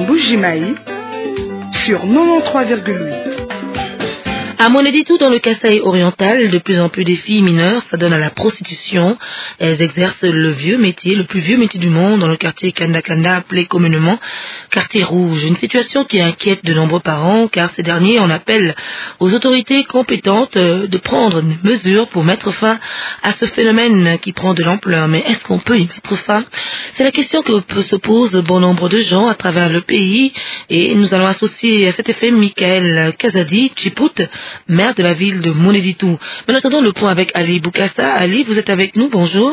Mbujimaï sur 93,8. À Moneditou, dans le Kasaï oriental, de plus en plus des filles mineures s'adonnent à la prostitution. Elles exercent le plus vieux métier du monde dans le quartier Kanda, appelé communément quartier rouge. Une situation qui inquiète de nombreux parents, car ces derniers en appellent aux autorités compétentes de prendre des mesures pour mettre fin à ce phénomène qui prend de l'ampleur. Mais est-ce qu'on peut y mettre fin? C'est la question que se posent bon nombre de gens à travers le pays, et nous allons associer à cet effet Michael Kazadi Chipout, maire de la ville de Moneditou. Mais attendons le point avec Ali Boukassa. Ali, vous êtes avec nous, bonjour.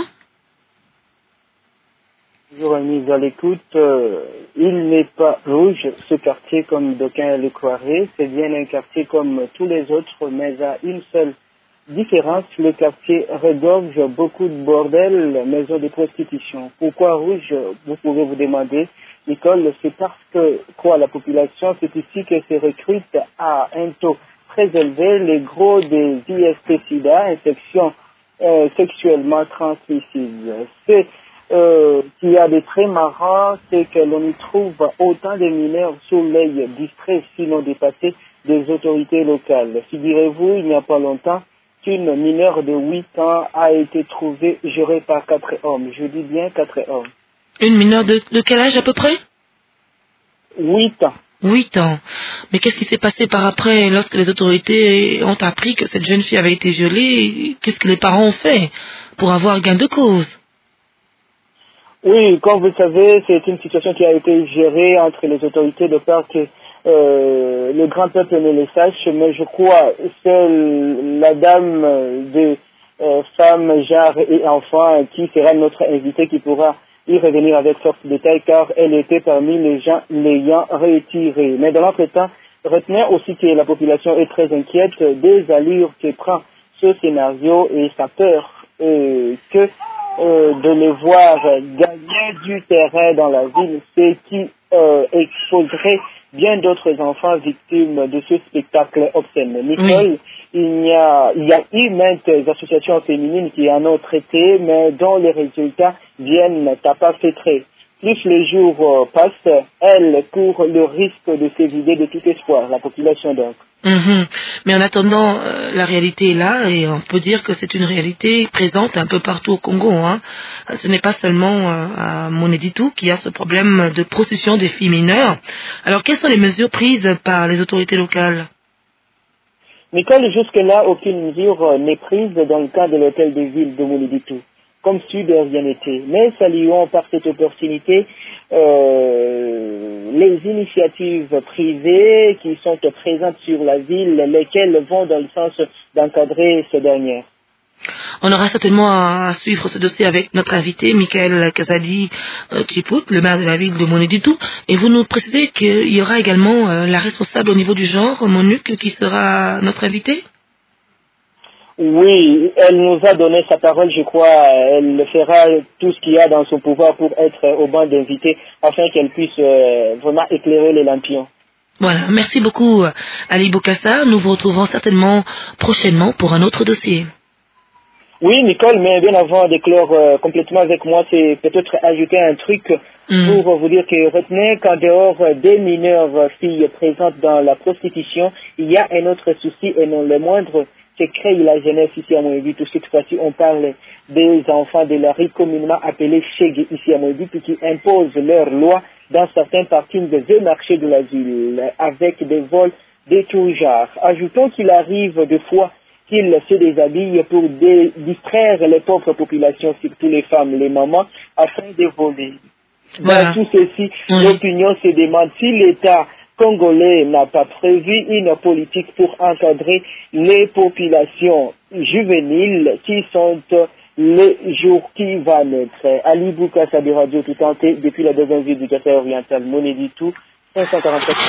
Bonjour amis à l'écoute. Il n'est pas rouge, ce quartier, comme d'aucuns le croiraient. C'est bien un quartier comme tous les autres, mais à une seule différence. Le quartier regorge beaucoup de bordels, maisons de prostitution. Pourquoi rouge? Vous pouvez vous demander. Nicole, c'est parce que, quoi, la population, c'est ici que se recrute à un taux très élevé les gros des IST-SIDA, infections sexuellement transmissibles. C'est qu'il y a des traits marrants, c'est que l'on y trouve autant de mineurs sous l'œil distrait, sinon dépassés, des autorités locales. Figurez-vous, il n'y a pas longtemps, qu'une mineure de 8 ans a été trouvée gérée par 4 hommes. Je dis bien 4 hommes. Une mineure de quel âge à peu près? 8 ans. 8 ans. Mais qu'est-ce qui s'est passé par après, lorsque les autorités ont appris que cette jeune fille avait été violée? Qu'est-ce que les parents ont fait pour avoir gain de cause? Oui, comme vous le savez, c'est une situation qui a été gérée entre les autorités de peur que le grand peuple ne le sache, mais je crois seule la dame de femmes, genre et enfants qui sera notre invitée qui pourra y revenir avec force de détail, car elle était parmi les gens l'ayant retirée. Mais dans l'entretemps, retenez aussi que la population est très inquiète des allures que prend ce scénario et sa peur que de les voir gagner du terrain dans la ville, ce qui exposerait bien d'autres enfants victimes de ce spectacle obscène. Nicole, il y a eu maintes associations féminines qui en ont traité, mais dont les résultats viennent à pas fêtrer. Plus les jours passent, elles courent le risque de se vider de tout espoir, la population donc. Mais en attendant, la réalité est là, et on peut dire que c'est une réalité présente un peu partout au Congo. Ce n'est pas seulement à Moneditou qu'il y a ce problème de prostitution des filles mineures. Alors, quelles sont les mesures prises par les autorités locales? Nicole, jusque-là, aucune mesure n'est prise dans le cas de l'hôtel de ville de Moneditou, comme si de rien n'était. Mais saluons par cette opportunité les initiatives privées qui sont présentes sur la ville, lesquelles vont dans le sens d'encadrer ces dernières. On aura certainement à suivre ce dossier avec notre invité, Michael Kazadi Chipout, le maire de la ville de Moneditou. Et vous nous précisez qu'il y aura également la responsable au niveau du genre, Monique, qui sera notre invitée? Oui, elle nous a donné sa parole, je crois. Elle fera tout ce qu'il y a dans son pouvoir pour être au banc d'invités afin qu'elle puisse vraiment éclairer les lampions. Voilà, merci beaucoup Ali Boukassa. Nous vous retrouverons certainement prochainement pour un autre dossier. Oui, Nicole, mais bien avant d'éclore complètement avec moi, c'est peut-être ajouter un truc pour vous dire que retenez qu'en dehors des mineurs filles présentes dans la prostitution, il y a un autre souci et non le moindre, c'est créer la jeunesse ici à Moneditou. Cette fois-ci, on parle des enfants de la rue communément appelés Chegue ici à Moneditou qui imposent leurs lois dans certains parkings des marchés de la ville avec des vols de tout genre. Ajoutons qu'il arrive des fois qu'ils se déshabillent pour distraire les pauvres populations, surtout les femmes, les mamans, afin de voler. Dans tout ceci, l'opinion se demande si l'État congolais n'a pas prévu une politique pour encadrer les populations juvéniles qui sont les jours qui vont naître. Ali Boukassa de Radio Tout Tenté, depuis la deuxième ville du Kasaï oriental, Moneditou, 547.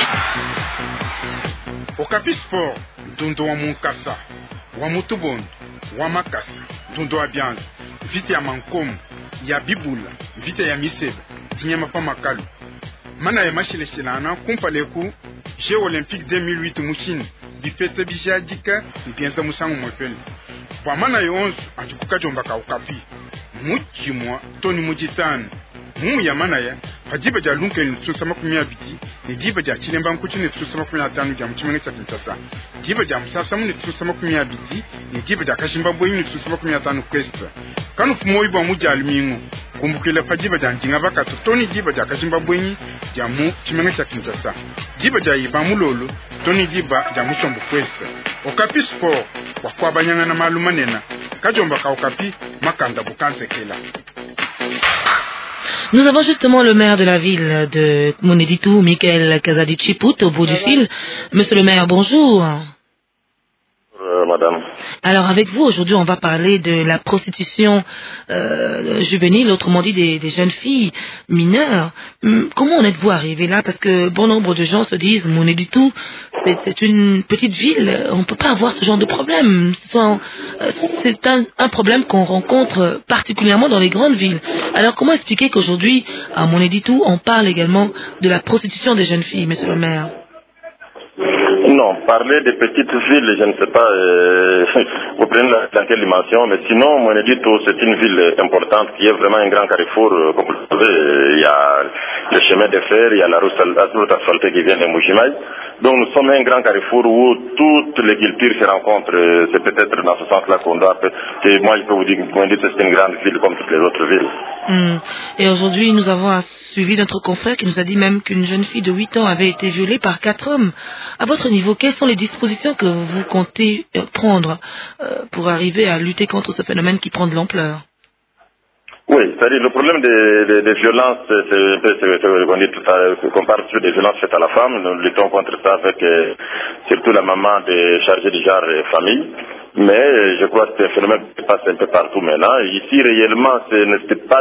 Okapi Sport, Dondo wa Munkasa, wa Mutubondo, wa Makasi, Dondo wa Bianzo, vite ya Mankomu, ya Bibula, vite ya Miseba, Dinyama pa Makalu. Mana ya mashileshilana kumpaleku Jeux Olympiques 2008 Mouchine, bifete bijadika, mpienza musangu mwepele. Kwa mana ya 11 atukuka jombaka Okapi. Muchi mwa, Tony Mujitani. Mu ya mana ya, Pajiba ja lunka ni tsusa makumia biti, ni jiba ja chilemba mkuchi ni tsusa makumia tanu ja mchimenge cha kinchasa. Jiba ja msasamu ni tsusa makumia biti, ni jiba ja kashimba bwenyi ni tsusa makumia tanu kwesta. Kanu fumoyi ba muja alumingu, kumbukile pajiba ja njinga baka toni jiba ja kashimba bwenyi ja mu chimenge cha kinchasa. Jiba ja iba mulolo, toni jiba ja musombu kwesta. Okapi sport, wakwa banyanga na malumanena, kajomba ka okapi, makanda bukanse kela. Nous avons justement le maire de la ville de Moneditou, Michael Kazadi-Chiput, au bout du fil. Monsieur le maire, bonjour. Madame. Alors avec vous, aujourd'hui, on va parler de la prostitution juvénile, autrement dit des jeunes filles mineures. Comment en êtes-vous arrivé là? Parce que bon nombre de gens se disent, Moneditou, c'est une petite ville, on ne peut pas avoir ce genre de problème. C'est un problème qu'on rencontre particulièrement dans les grandes villes. Alors comment expliquer qu'aujourd'hui, à Moneditou, on parle également de la prostitution des jeunes filles, monsieur le maire? Non, parler des petites villes, je ne sais pas, vous prenez dans quelle dimension, mais sinon, Moneditou, c'est une ville importante qui est vraiment un grand carrefour, comme vous le savez, il y a le chemin de fer, il y a la route asphaltée qui vient de Moujimaï. Donc nous sommes un grand carrefour où toutes les cultures se rencontrent, c'est peut-être dans ce sens-là qu'on doit, et moi je peux vous dire que Moneditou c'est une grande ville comme toutes les autres villes. Et aujourd'hui, nous avons suivi notre confrère qui nous a dit même qu'une jeune fille de 8 ans avait été violée par 4 hommes. À votre niveau, quelles sont les dispositions que vous comptez prendre pour arriver à lutter contre ce phénomène qui prend de l'ampleur? Oui, c'est-à-dire le problème des violences, on dit tout à l'heure, qu'on parle sur des violences faites à la femme, nous luttons contre ça avec surtout la maman des chargés du genre et famille. Mais je crois que c'est un phénomène qui passe un peu partout maintenant. Ici, réellement, ce n'était pas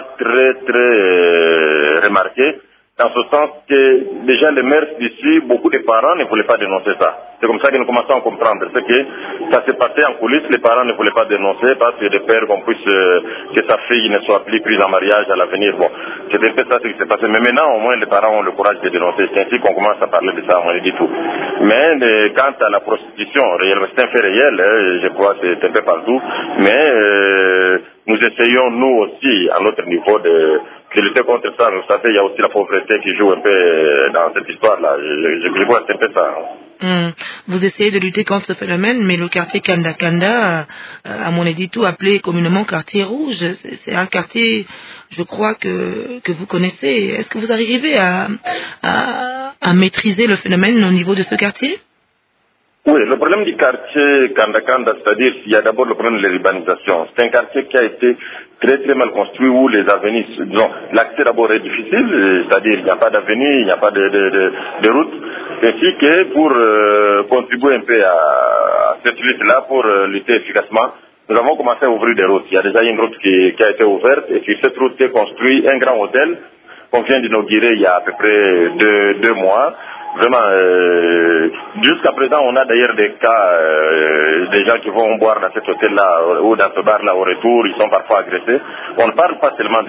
très remarqué, dans ce sens que déjà les mères d'ici, beaucoup de parents ne voulaient pas dénoncer ça. C'est comme ça que nous commençons à comprendre. C'est que ça s'est passé en coulisses, les parents ne voulaient pas dénoncer parce que de peur qu'on puisse, que sa fille ne soit plus prise en mariage à l'avenir. Bon, c'est un peu ça ce qui s'est passé. Mais maintenant, au moins, les parents ont le courage de dénoncer. C'est ainsi qu'on commence à parler de ça, on dit tout. Mais quant à la prostitution, c'est un fait réel, je crois que c'est un peu partout. Mais nous essayons, nous aussi, à notre niveau, de lutter contre ça. Vous savez, il y a aussi la pauvreté qui joue un peu dans cette histoire-là. Je vois que c'est un peu ça. Vous essayez de lutter contre ce phénomène, mais le quartier Kanda Kanda, à Moneditou, appelé communément quartier rouge, c'est un quartier, je crois, que vous connaissez. Est-ce que vous arrivez à maîtriser le phénomène au niveau de ce quartier? Oui, le problème du quartier Kanda Kanda, c'est-à-dire qu'il y a d'abord le problème de l'urbanisation. C'est un quartier qui a été très très mal construit où les avenues, disons, l'accès d'abord est difficile, c'est-à-dire il n'y a pas d'avenue, il n'y a pas de route, ainsi que pour contribuer un peu à cette lutte-là, pour lutter efficacement, nous avons commencé à ouvrir des routes. Il y a déjà une route qui a été ouverte et sur cette route est construit un grand hôtel qu'on vient d'inaugurer il y a à peu près deux mois. Vraiment, jusqu'à présent, on a d'ailleurs des cas, des gens qui vont boire dans cet hôtel-là ou dans ce bar-là au retour, ils sont parfois agressés. On ne parle pas seulement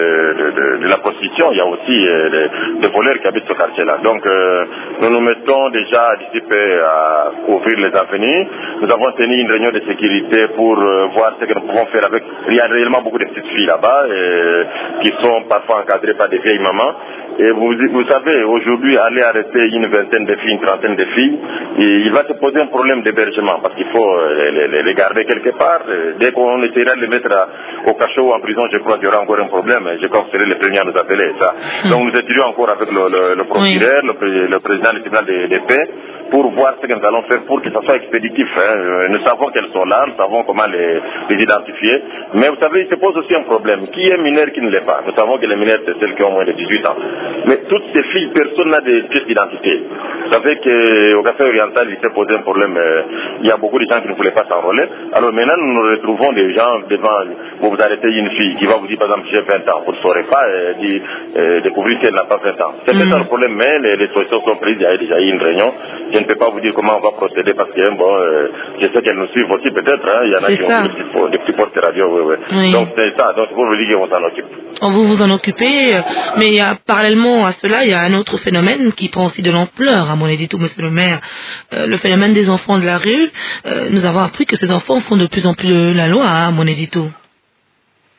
de la prostitution, il y a aussi des voleurs qui habitent ce quartier-là. Donc, nous nous mettons déjà d'ici peu à ouvrir les avenues. Nous avons tenu une réunion de sécurité pour voir ce que nous pouvons faire avec. Il y a réellement beaucoup de petites filles là-bas qui sont parfois encadrées par des vieilles mamans. Et vous savez, aujourd'hui, aller arrêter une vingtaine de filles, une trentaine de filles, il va se poser un problème d'hébergement parce qu'il faut les garder quelque part. Dès qu'on essaiera de les mettre au cachot ou en prison, je crois qu'il y aura encore un problème. Je crois que ce serait les premiers à nous appeler ça. Donc nous étudions encore avec le procureur, le président du tribunal de paix, pour voir ce que nous allons faire pour que ça soit expéditif. Nous savons qu'elles sont là, nous savons comment les identifier. Mais vous savez, il se pose aussi un problème. Qui est mineur, qui ne l'est pas? Nous savons que les mineurs, c'est celles qui ont moins de 18 ans. Mais toutes ces filles, personne n'a de pièces d'identité. Vous savez qu'au Café Oriental, il s'est posé un problème. Il y a beaucoup de gens qui ne voulaient pas s'enrôler. Alors maintenant, nous nous retrouvons des gens devant, vous arrêtez une fille qui va vous dire, par exemple, j'ai 20 ans. Vous ne saurez pas découvrir qu'elle n'a pas 20 ans. C'est ça le problème, mais les solutions sont prises. Il y a déjà eu une réunion. Je ne peux pas vous dire comment on va procéder parce que, je sais qu'elles nous suivent aussi peut-être. Il y en a qui ont des petits postes radio. Oui. Donc c'est ça. Donc pour vous dire qu'on s'en occupe. Vous vous en occupez, mais parallèlement à cela, il y a un autre phénomène qui prend aussi de l'ampleur, à Moneditou, monsieur le maire. Le phénomène des enfants de la rue. Nous avons appris que ces enfants font de plus en plus la loi à Moneditou.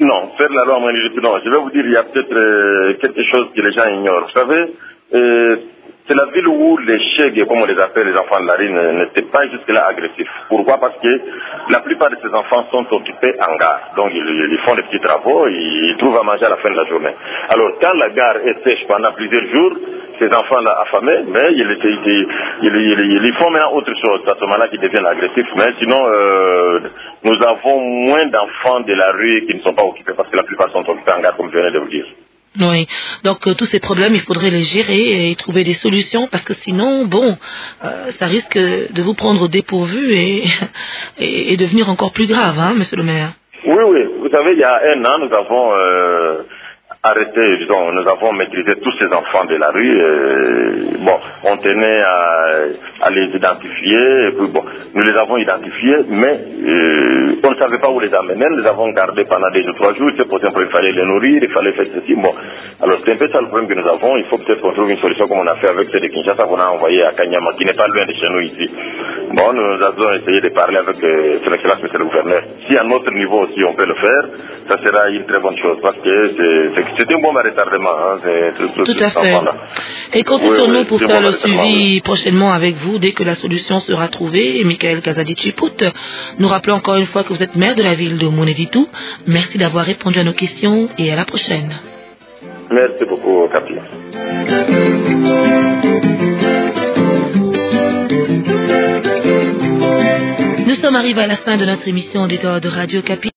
Non, faire la loi à Monéditou, non. Je vais vous dire, il y a peut-être quelque chose que les gens ignorent. Vous savez, c'est la ville où les chègues, comme on les appelle, les enfants de la rue, n'étaient pas jusque-là agressifs. Pourquoi? Parce que la plupart de ces enfants sont occupés en gare. Donc ils font des petits travaux, ils trouvent à manger à la fin de la journée. Alors quand la gare est sèche pendant plusieurs jours, ces enfants-là affamés, mais ils font maintenant autre chose. C'est à ce moment-là qu'ils deviennent agressifs. Mais sinon, nous avons moins d'enfants de la rue qui ne sont pas occupés parce que la plupart sont occupés en gare, comme je venais de vous dire. Oui, donc tous ces problèmes, il faudrait les gérer et trouver des solutions parce que sinon, bon, ça risque de vous prendre au dépourvu et devenir encore plus grave, hein, monsieur le maire. Oui, vous savez, il y a un an, nous avons arrêté, disons, nous avons maîtrisé tous ces enfants de la rue. Bon, on tenait à les identifier, et puis bon, nous les avons identifiés, mais on ne savait pas où les amener, nous les avons gardés pendant 2 ou 3 jours, c'est pour exemple, il fallait les nourrir, il fallait faire ceci, bon. Alors c'est un peu ça le problème que nous avons, il faut peut-être qu'on trouve une solution comme on a fait avec ceux de Kinshasa qu'on a envoyé à Kanyama, qui n'est pas loin de chez nous ici. Bon, nous avons essayé de parler avec son excellence, monsieur le gouverneur. Si à notre niveau aussi on peut le faire, ça sera une très bonne chose, parce que c'est un bon retardement. Hein, tout à fait. Et comptez sur nous pour faire le suivi prochainement avec vous dès que la solution sera trouvée. Et Michael Kazadi-Chiput, nous rappelons encore une fois que vous êtes maire de la ville de Monéditou. Merci d'avoir répondu à nos questions et à la prochaine. Merci beaucoup, Capi. Nous sommes arrivés à la fin de notre émission d'éditeur de Radio Capi.